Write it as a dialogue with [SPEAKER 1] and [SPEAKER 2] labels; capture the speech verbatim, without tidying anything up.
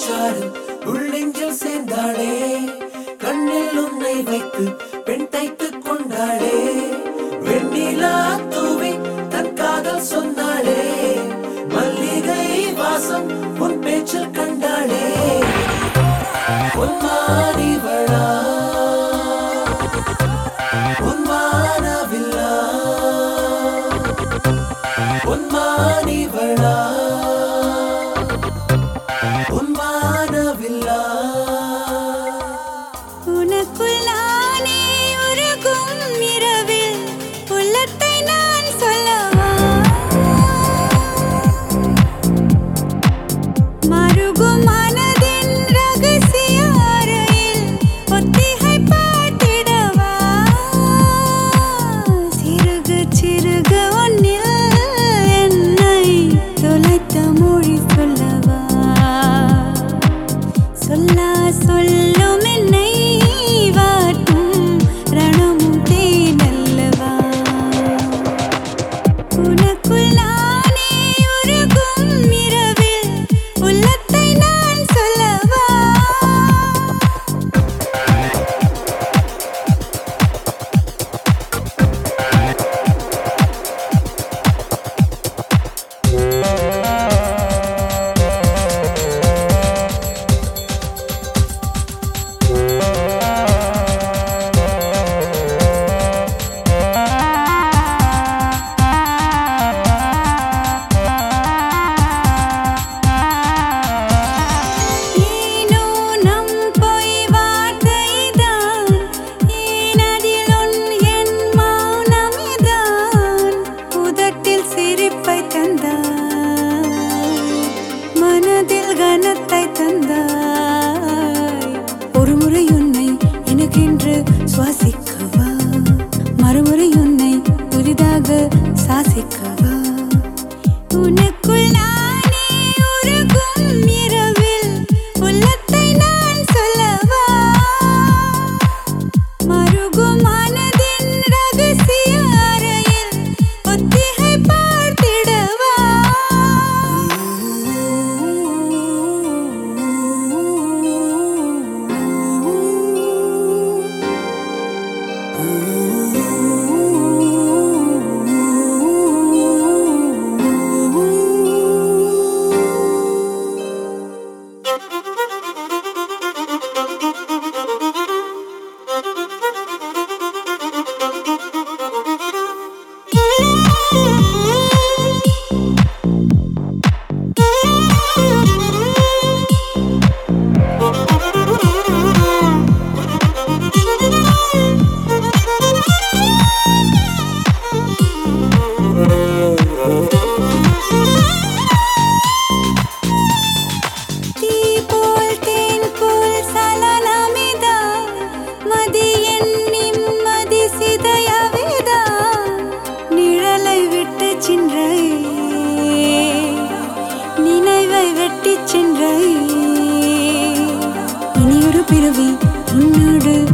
[SPEAKER 1] சாறு உள்ளெஞ்சில் சேர்ந்தாளே கண்ணில் உன்னை வைத்து பெண் தைத்துக் கொண்டாளே வெண்ணிலா தூவி தன் காதல் சொன்னாளே மல்லிகை வாசம் உன் பேச்சில் கண்டாளே பொன்மானிவளா பொன்மானவில்லா பொன்மானிவளா பொன்மானவில்லா
[SPEAKER 2] உனக்குள் நானே உருகும் இரவில் உள்ளத்தை நான் சொல்லவா மருகும் மனதின் ரகசிய அறையில் ஒத்திகை பார்த்திடவா சிறுக சிறுக ஒன்னில் என்னை தொலைத்த மொழி சொல்லவா சொல்லா சொல்லும் என்னை வாட்டும் ரணமும் தேனல்லவா உனக்குள் நானே உருகும் இரவில் உள்ளத்தை நான் சொல்லவா ஏனோ நம் பொய் வார்த்தைதான் ஏனதில் உன் என் மௌனமிதான் உதட்டில் சிரிப்பை தந்தாய் மனதில் கனத்தை தந்தாய் ஒரு முறை உன்னை எனக்கென்று சுவாசிக்கவா மறுமுறை உன்னை புதிதாக சாசிக்கவா உனக்குள் நானே உருகும் இரவில் உள்ளத்தை நான் சொல்லவா மருகும் மனதின் ரகசிய அறையில் ஒத்திகை பார்த்திடவா தீ போல் தேன் போல் சலனமிதா மதி என் நிம்மதி சிதையவிதா நிழலை விட்டு சென்றை நினைவை வெட்டி சென்றை இனியொரு பிறவி உன்னோடு